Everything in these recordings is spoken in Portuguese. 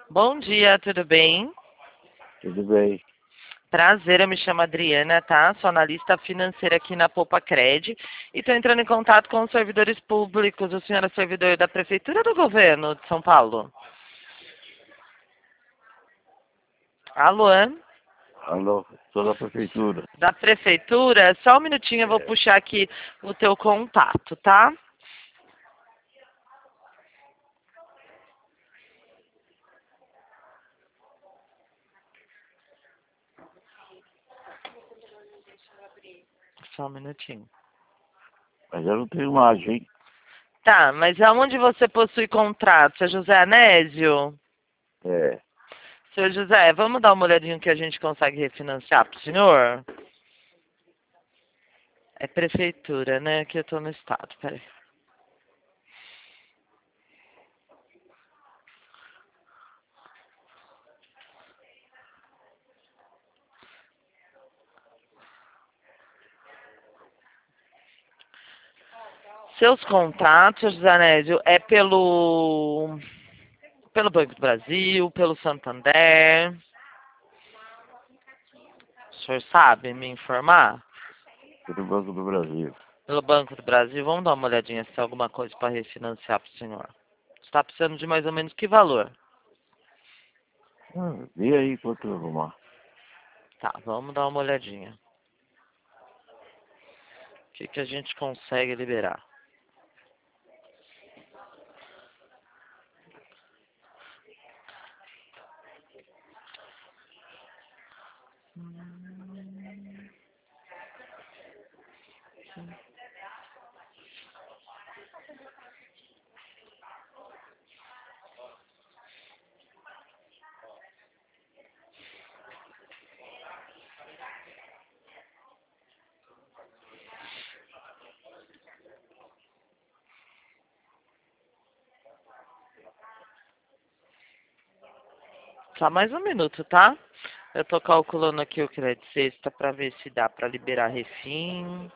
Bom dia, tudo bem? Tudo bem. Prazer, eu me chamo Adriana, tá? Sou analista financeira aqui na Poupa Cred e estou entrando em contato com os servidores públicos. O senhor é servidor da Prefeitura ou do Governo de São Paulo? Alô? Alô, sou da prefeitura. Da Prefeitura? Só um minutinho, eu vou É, puxar aqui o teu contato, tá? Só um minutinho. mas eu não tenho imagem, hein? Tá, mas aonde você possui contrato? Seu José Anésio? É, Seu José, vamos dar uma olhadinha que a gente consegue refinanciar pro senhor? É prefeitura, né? Aqui eu tô no estado, peraí. Seus contatos, José Anésio, é pelo Banco do Brasil, pelo Santander. O senhor sabe me informar? do Banco do Brasil. Pelo Banco do Brasil, vamos dar uma olhadinha se tem alguma coisa para refinanciar pro senhor. Você está precisando de mais ou menos que valor? Vê aí quanto eu arrumar. Tá, vamos dar uma olhadinha. O que que a gente consegue liberar? Só mais um minuto, tá? Eu tô calculando aqui o crédito sexta para ver se dá para liberar refim.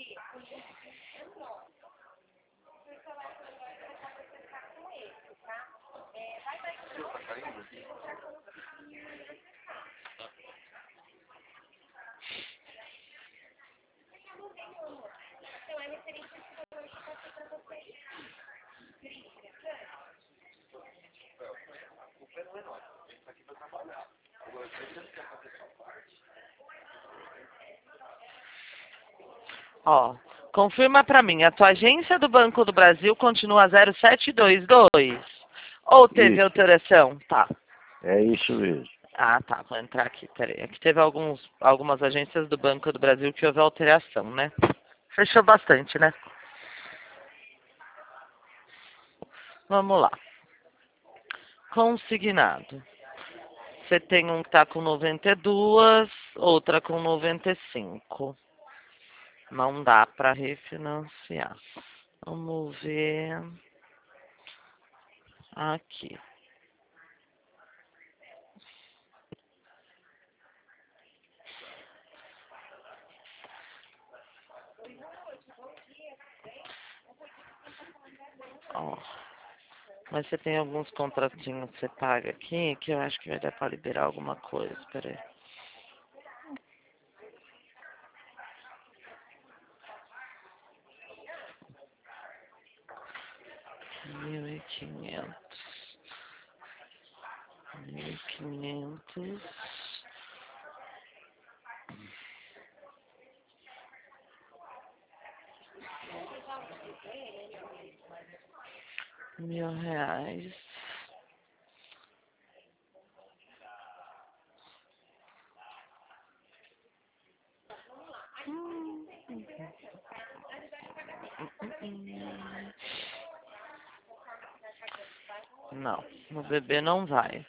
Ó, confirma para mim, a tua agência do Banco do Brasil continua 0722 ou teve Isso, alteração? Tá. é isso mesmo. Ah, tá, vou entrar aqui, peraí. Aqui teve algumas agências do Banco do Brasil que houve alteração, né? Fechou bastante, né? Vamos lá. Consignado. Você tem um que tá com 92, outra com 95. Não dá para refinanciar. Vamos ver aqui. Ó, mas você tem alguns contratinhos que você paga aqui que eu acho que vai dar para liberar alguma coisa. Peraí. R$ 1.500. 1.500. R$ 1.000. Não, no bebê não vai.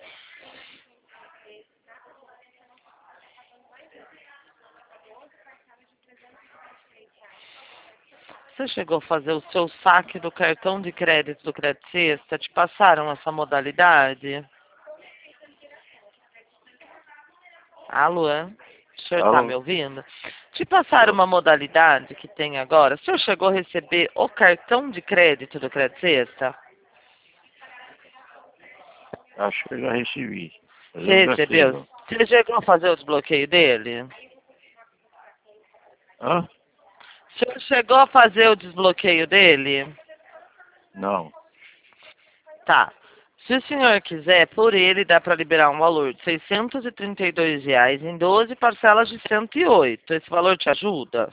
Você chegou a fazer o seu saque do cartão de crédito do Crédito Sexta? Te passaram essa modalidade? Alô? O senhor está me Alô, ouvindo? Te passaram tô. uma modalidade que tem agora? O senhor chegou a receber o cartão de crédito do Crédito Sexta? Acho que eu já recebi. Mas Você eu não recebeu? recebo. Você chegou a fazer o desbloqueio dele? Hã? O senhor chegou a fazer o desbloqueio dele? Não. Tá. Se o senhor quiser, por ele dá para liberar um valor de R$ 632 em 12 parcelas de 108. Esse valor te ajuda?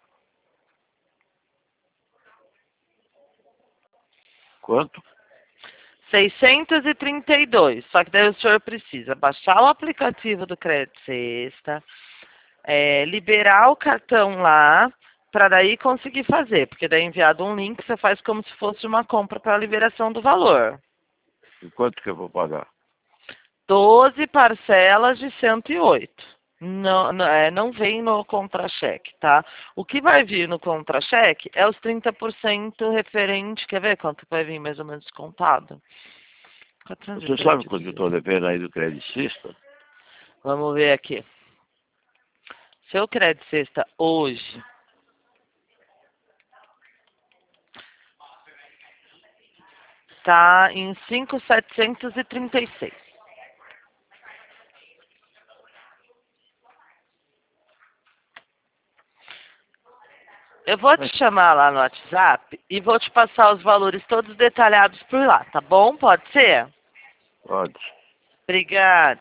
Quanto? 632. Só que daí o senhor precisa baixar o aplicativo do Crédito Sexta, liberar o cartão lá, para daí conseguir fazer. Porque daí é enviado um link, você faz como se fosse uma compra para a liberação do valor. E quanto que eu vou pagar? 12 parcelas de 108. Não vem no contra-cheque, tá? O que vai vir no contra-cheque é os 30% referente. Quer ver quanto vai vir mais ou menos descontado? Cartão de Você sabe crédito. quanto eu estou devendo aí do Credicista? Vamos ver aqui. Seu crédito sexta hoje tá em 5.736. Eu vou te chamar lá no WhatsApp e vou te passar os valores todos detalhados por lá, tá bom? Pode ser? Pode. Obrigada.